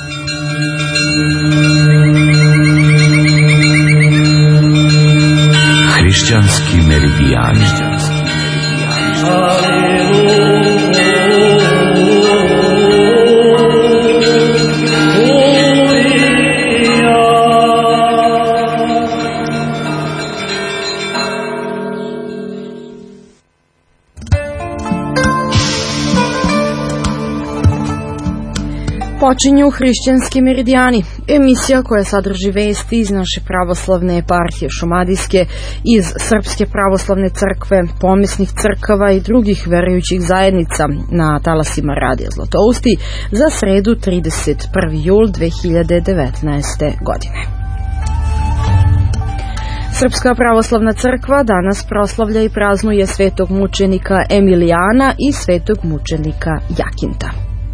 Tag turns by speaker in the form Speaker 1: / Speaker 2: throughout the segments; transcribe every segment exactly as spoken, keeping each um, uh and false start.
Speaker 1: Hrišćanski meridijani.
Speaker 2: Počinju Hrišćanski meridijani, emisija koja sadrži vesti iz naše pravoslavne eparhije Šumadijske, iz Srpske pravoslavne crkve, pomisnih crkava i drugih verujućih zajednica na talasima Radija Zlatousti za sredu trideset prvi jul dve hiljade devetnaeste. godine. Srpska pravoslavna crkva danas proslavlja i praznuje svetog mučenika Emilijana i svetog mučenika Jakinta.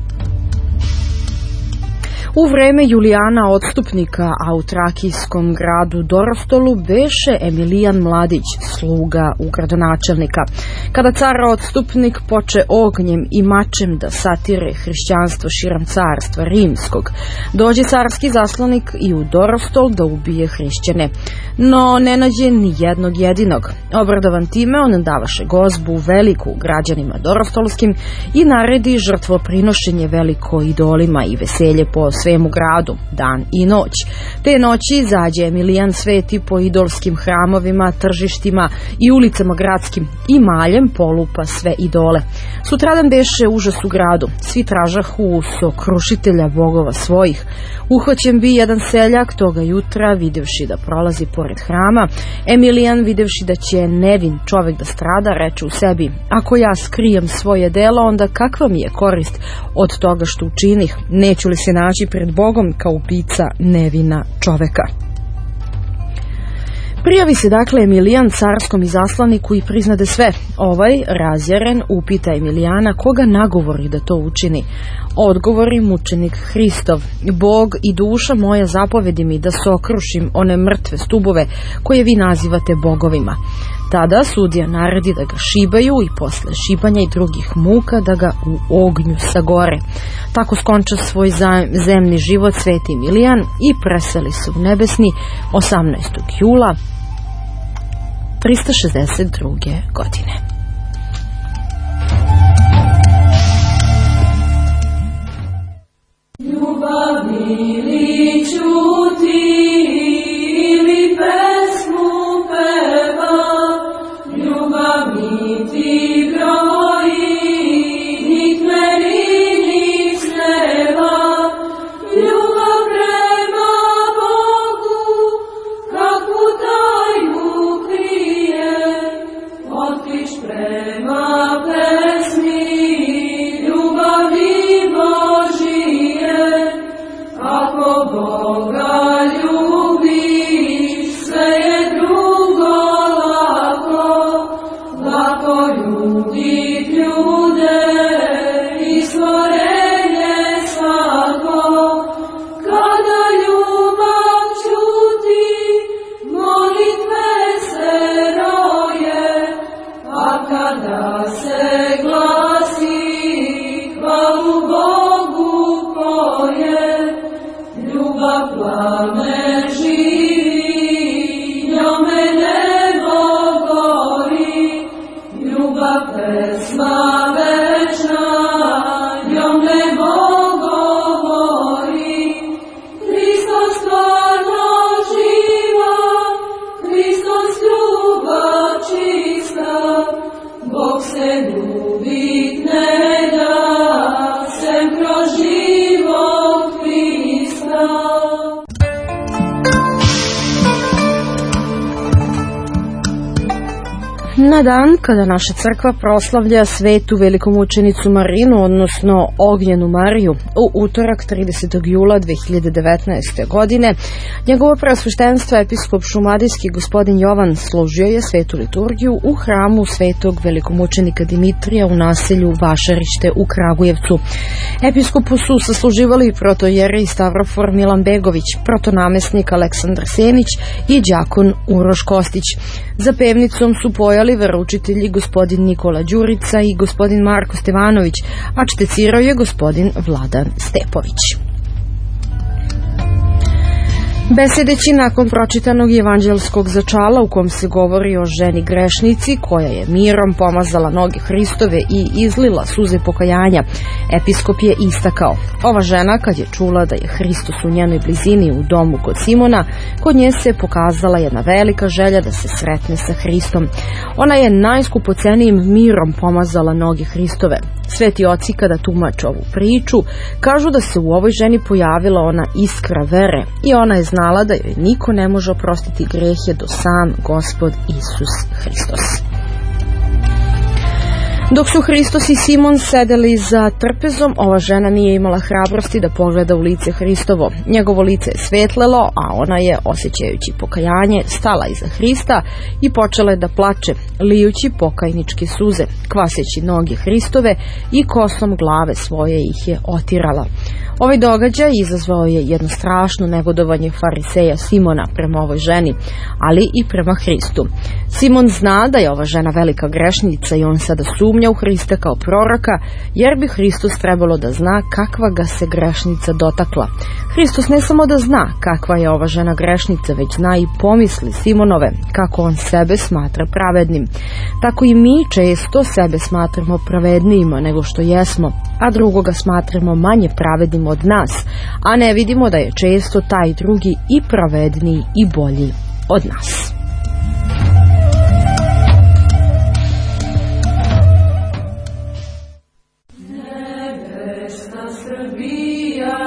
Speaker 2: U vreme Julijana Odstupnika, a u trakijskom gradu Dorostolu beše Emilijan Mladić, sluga u gradonačelnika. Kada car Odstupnik poče ognjem i mačem da satire hrišćanstvo širom carstva rimskog, dođe carski zaslanik i u Dorostol da ubije hrišćane. No ne nađe ni jednog jedinog. Obradovan time, on davaše gozbu veliku građanima dorostolskim i naredi žrtvoprinošenje veliko idolima i veselje po svemu gradu, dan i noć. Te noći izađe Emilijan sveti po idolskim hramovima, tržištima i ulicama gradskim i maljem polupa sve idole. Sutradan beše užas u gradu, svi tražahu sokrušitelja bogova svojih. Uhvaćen bi jedan seljak toga jutra, videvši da prolazi pored hrama. Emilijan, videvši da će nevin čovek da strada, reče u sebi: ako ja skrijem svoje delo, onda kakva mi je korist od toga što učinih? Neću li se naći pred Bogom kao ubica nevina čoveka? Prijavi se dakle Emilijan carskom izaslaniku i priznade sve. Ovaj, razjaren, upita Emilijana koga nagovori da to učini. Odgovori mučenik Hristov: Bog i duša moja zapovedi mi da sokrušim one mrtve stubove koje vi nazivate bogovima. Tada sudija naredi da ga šibaju i posle šibanja i drugih muka da ga u ognju sagore. Tako skonča svoj zemni život sveti Emilijan i preseli se u nebesni osamnaestog jula trista šezdeset druge. godine.
Speaker 3: Ljubav ili čuti ili pesmu peva, ljubav mi ti broji, nit meni nic nema. Ljubav prema Bogu, kakvu tajnu krije, otić prema pesmi, ljubavi Božije. Ako Boga ljubiš, sve je drugo lako, lako ljubit ljude i stvorenje svako. Kada ljubav čuti, molitve se roje, a kada se glasi, hvalu Bogu poje. Ljubav plame živi, njome nebo gori, ljubav pesma večna, njom nebo govori. Hristos stvarno živa, Hristos ljubav čista, Bog se ljubit ne da, sem kroz život Hrista.
Speaker 2: Na dan kada naša crkva proslavlja svetu velikomučenicu Marinu, odnosno Ognjenu Mariju, u utorak tridesetog jula dve hiljade devetnaeste. godine, njegovo preosveštenstvo episkop šumadijski gospodin Jovan složio je svetu liturgiju u hramu svetog velikomučenika Dimitrija u naselju Vašarište u Kragujevcu. Episkopu su sasluživali protojerej Stavrofor Milan Begović, protonamesnik Aleksandar Senić i đakon Uroš Kostić. Za pevnicom su pojali veroučitelji gospodin Nikola Đurica i gospodin Marko Stevanović, a čtecirao je gospodin Vladan Stepović. Besedeći nakon pročitanog evanđelskog začala u kom se govori o ženi grešnici koja je mirom pomazala noge Hristove i izlila suze pokajanja, episkop je istakao: ova žena kad je čula da je Hristos u njenoj blizini u domu kod Simona, kod nje se pokazala jedna velika želja da se sretne sa Hristom. Ona je najskupocenijim mirom pomazala noge Hristove. Sveti oci kada tumače ovu priču kažu da se u ovoj ženi pojavila ona iskra vere i ona je znala da joj niko ne može oprostiti grehe do sam Gospod Isus Hristos. Dok su Hristos i Simon sedeli za trpezom, ova žena nije imala hrabrosti da pogleda u lice Hristovo. Njegovo lice je svetlelo, a ona je, osjećajući pokajanje, stala iza Hrista i počela je da plače, lijući pokajničke suze, kvaseći noge Hristove i kosom glave svoje ih je otirala. Ovaj događaj izazvao je jedno strašno negodovanje fariseja Simona prema ovoj ženi, ali i prema Hristu. Simon zna da je ova žena velika grešnica i on sada sumnja u Hrista kao proroka, jer bi Hristos trebalo da zna kakva ga se grešnica dotakla. Hristos ne samo da zna kakva je ova žena grešnica, već zna i pomisli Simonove, kako on sebe smatra pravednim. Tako i mi često sebe smatramo pravednijima nego što jesmo, a drugoga smatramo manje pravednim od nas, a ne vidimo da je često taj drugi i pravedniji i bolji od nas.
Speaker 3: Nebesna Srbija,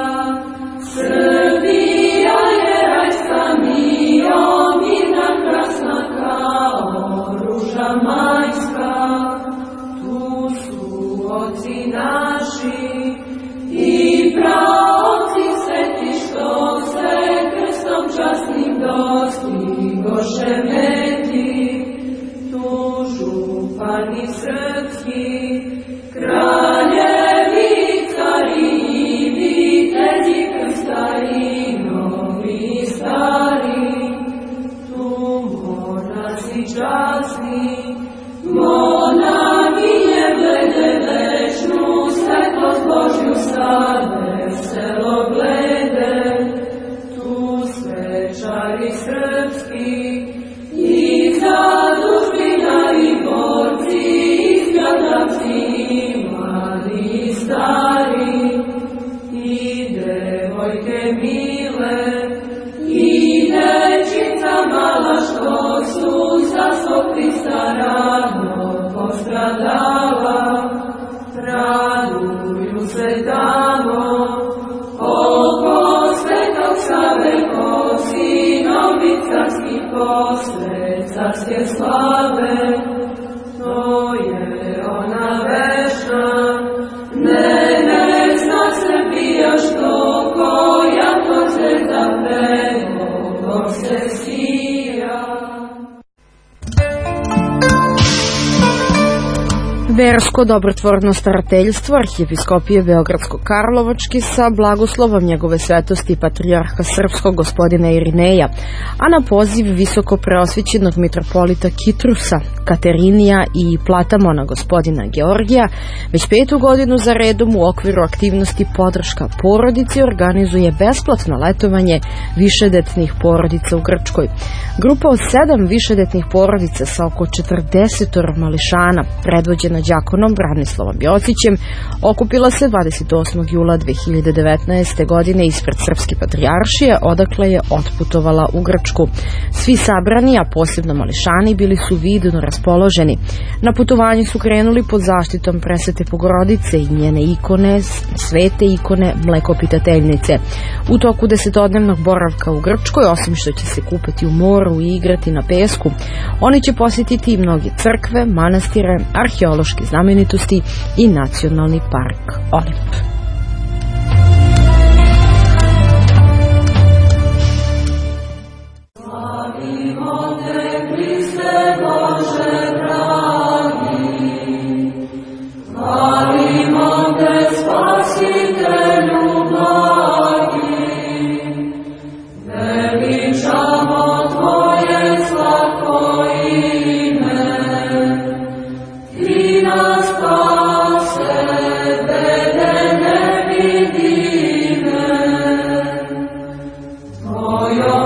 Speaker 3: Srbija je rajska mio, mirna krasna kao ruža majska. Tu su oci naši i praoci sveti što se krstom časnim dostigoše meti. Tu župani srpski, kraljevi, cari i vitezi, krstari, novi i stari. Tu monasi časni, monahinje glede večnu, svetlost Božju sad veselo glede. Tu svečari srpski i zadužbinari borci, izgradavci, mladi i stari, i devojke mile, i dečica mala što su za svog Hrista rano postradala. Raduju se tamo oko svetog Save, ko sinovi carski posle carske slave. To je ona vešna, nebesna Srbija, što koja to zvezda pred Bogom se sija.
Speaker 2: Versko dobrotvorno starateljstvo Arhijepiskopije Beogradsko-Karlovački sa blagoslovom njegove svetosti patrijarha srpskog gospodina Irineja, a na poziv visoko preosvećenog mitropolita Kitrusa, Katerinija i Platamona gospodina Georgija, već petu godinu za redom u okviru aktivnosti podrška porodici organizuje besplatno letovanje višedetnih porodica u Grčkoj. Grupa od sedam višedetnih porodica sa oko četrdeset mališana, predvođena đakonom Branislavom Jocićem, okupila se dvadeset osmog jula dve hiljade devetnaeste. godine ispred Srpske patrijaršije, odakle je otputovala u Grčku. Svi sabrani, a posebno mališani, bili su vidno raspoloženi. Na putovanje su krenuli pod zaštitom Presvete Bogorodice i njene ikone, svete ikone Mlekopitateljnice. U toku desetodnevnog boravka u Grčkoj, osim što će se kupati u moru i igrati na pesku, oni će posjetiti i mnoge crkve, manastire, arheološke znamenitosti i nacionalni park Olimp.
Speaker 3: Slavimo te, Hriste Bože dragi, hvalimo te, Spasitelju blagi, veličamo Tvoje slatko ime, Ti nas spase, bede ne vidime, Tvojom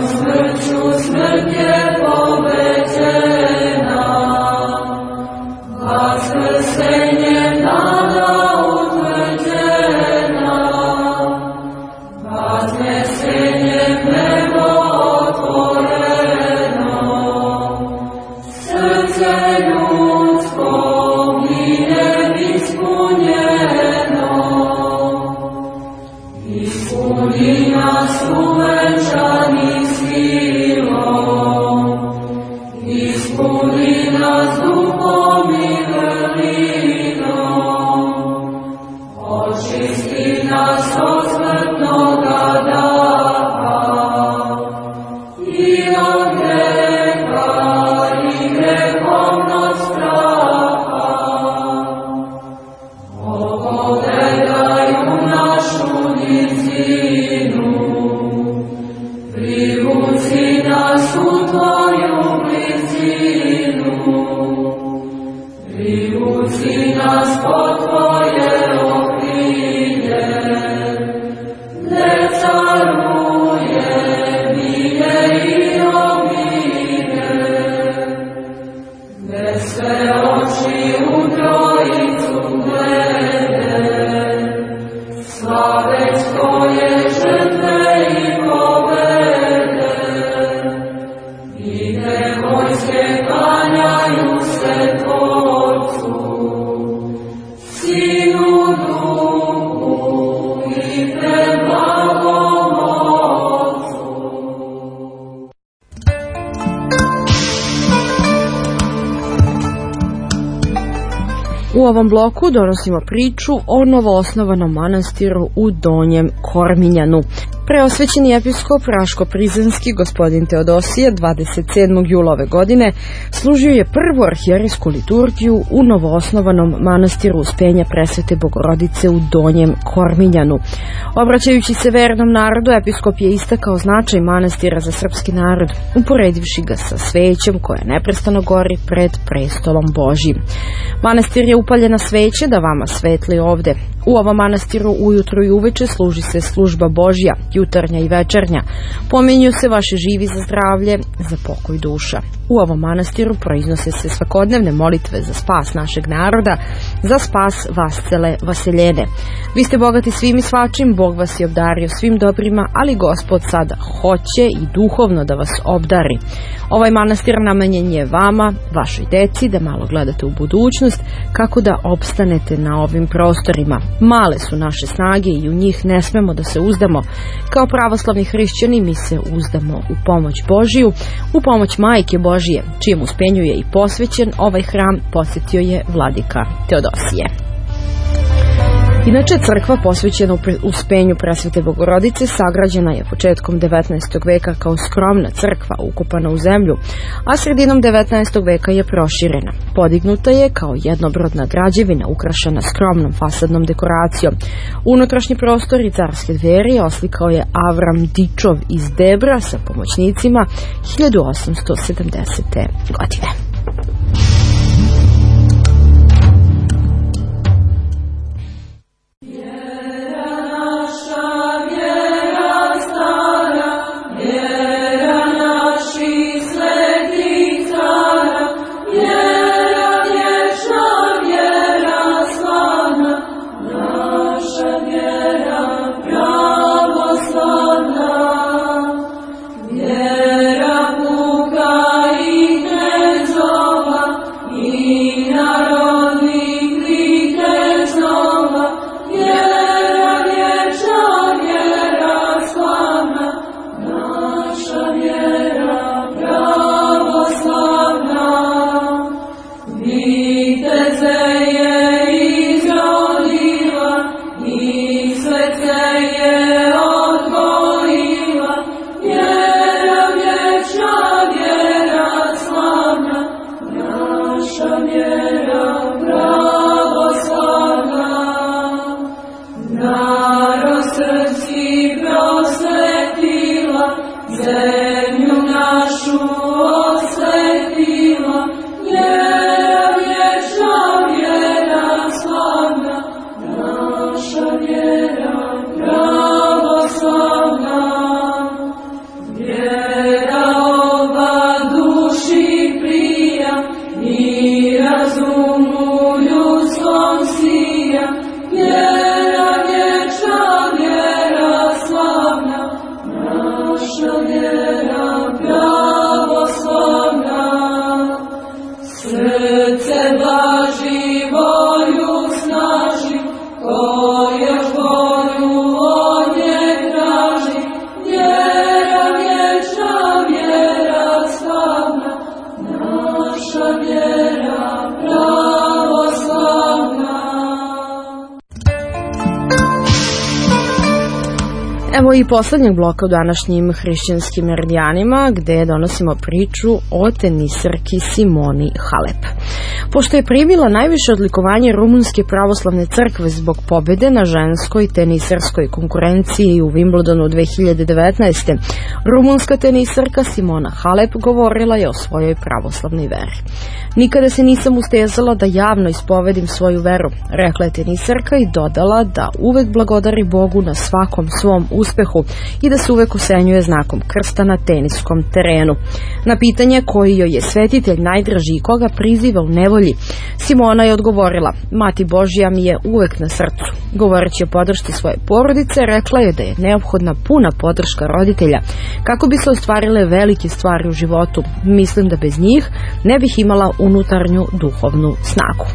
Speaker 2: U ovom bloku donosimo priču o novoosnovanom manastiru u Donjem Korminjanu. Preosvećeni episkop Raško-Prizrenski gospodin Teodosije dvadeset sedmog jula ove godine služio je prvu arhijerejsku liturgiju u novoosnovanom manastiru Uspenja Presvete Bogorodice u Donjem Korminjanu. Obraćajući se vernom narodu, episkop je istakao značaj manastira za srpski narod, uporedivši ga sa svećem koja neprestano gori pred prestolom Božjim. Manastir je upaljena sveće da vama svetli ovde. U ovom manastiru ujutro i uveče služi se služba Božja, jutarnja i večernja. Pominju se vaše živi za zdravlje, za pokoj duša. U ovom manastiru proiznose se svakodnevne molitve za spas našeg naroda, za spas vascele vaseljene. Vi ste bogati svim i svačim, Bog vas je obdario svim dobrima, ali Gospod sada hoće i duhovno da vas obdari. Ovaj manastir namenjen je vama, vašoj deci, da malo gledate u budućnost, kako da opstanete na ovim prostorima. Male su naše snage i u njih ne smemo da se uzdamo. Kao pravoslavni hrišćani mi se uzdamo u pomoć Božiju, u pomoć Majke Božije, čijem uspenju je i posvećen ovaj hram, podsjetio je vladika Teodosije. Inače, crkva posvećena uspenju Presvete Bogorodice sagrađena je početkom devetnaestog veka kao skromna crkva ukopana u zemlju, a sredinom devetnaestog veka je proširena. Podignuta je kao jednobrodna građevina ukrašena skromnom fasadnom dekoracijom. Unutrašnji prostor i carske dveri oslikao je Avram Dičov iz Debra sa pomoćnicima hiljadu osamsto sedamdesete godine.
Speaker 3: Razumu ljudskom sija, vjera vječna
Speaker 2: Evo i poslednjeg bloka u današnjim hrišćanskim meridijanima, gde donosimo priču o tenisarki Simoni Halep. Pošto je primila najviše odlikovanje Rumunske pravoslavne crkve zbog pobede na ženskoj tenisarskoj konkurenciji u Wimbledonu dve hiljade devetnaeste. Rumunska tenisarka Simona Halep govorila je o svojoj pravoslavnoj veri. Nikada se nisam ustezala da javno ispovedim svoju veru, rekla je tenisarka i dodala da uvek blagodari Bogu na svakom svom uspehu i da se uvek osenjuje znakom krsta na teniskom terenu. Na pitanje koji joj je svetitelj najdraži i koga priziva u nevolji, Simona je odgovorila: Mati Božja mi je uvek na srcu. Govoreći o podršci svoje porodice, rekla je da je neophodna puna podrška roditelja kako bi se ostvarile velike stvari u životu. Mislim da bez njih ne bih imala unutarnju duhovnu snagu.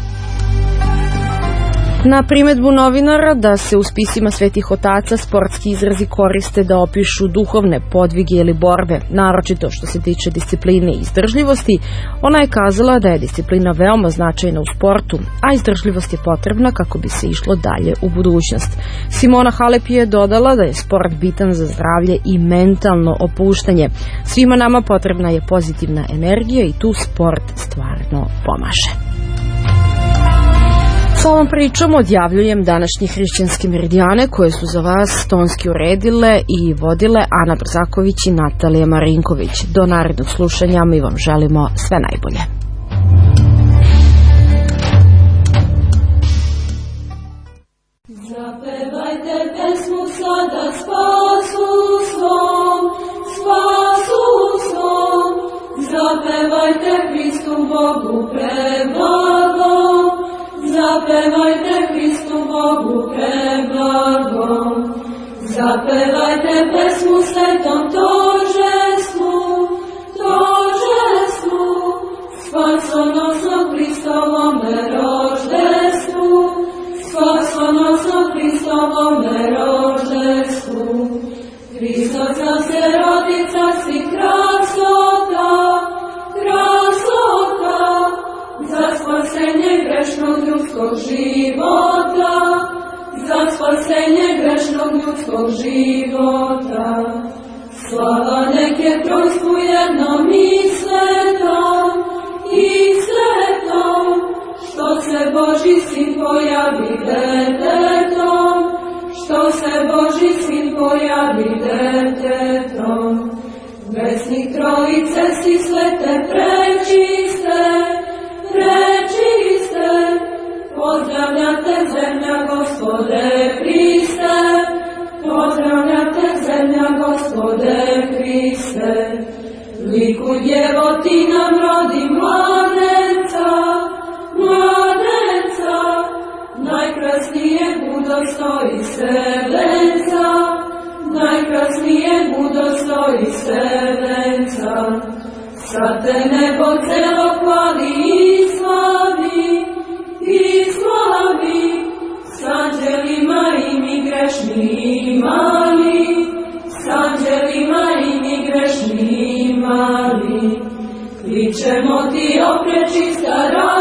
Speaker 2: Na primedbu novinara da se u spisima svetih otaca sportski izrazi koriste da opišu duhovne podvige ili borbe, naročito što se tiče discipline i izdržljivosti, ona je kazala da je disciplina veoma značajna u sportu, a izdržljivost je potrebna kako bi se išlo dalje u budućnost. Simona Halep je dodala da je sport bitan za zdravlje i mentalno opuštanje. Svima nama potrebna je pozitivna energija i tu sport stvarno pomaže. S ovom pričom odjavljujem današnji hrišćanski meridijane koje su za vas tonski uredile i vodile Ana Brzaković i Natalija Marinković. Do narednog slušanja mi vam želimo sve najbolje.
Speaker 3: Zapevajte pesmu sada spasu svom, spasu svom. Zapevajte Hristu Bogu preblagom. Zapevajte Hristu Bogu preblagom. Zapevajte pesmu svetom tožestvu, tožestvu, spasonosnom Hristovome roždestvu, spasonosnom Hristovome roždestvu. Hristos nam se rodi, carski krasota, krasota, za spasenje grešnog ljudskog života, za spasenje grešnog ljudskog života. Slava nek je trojstvu jednom i svetom, i svetom, što se Božji sin pojavi detetom, što se Božji sin pojavi detetom. Vesnik trojice si svete prečiste, prečiste, pozdravljate zemlja Gospode Hriste, pozdravljate zemlja Gospode Hriste. Liku djevo ti nam rodi mladenca, mladenca, najkrasnijeg udostojiteljenca, najkrasnijeg udostojiteljenca. Sad te nebo celo hvali i slavi, i slavi, s anđelima i mi grešni i mali, s anđelima i mi grešni i mali. Kličemo ti, o prečista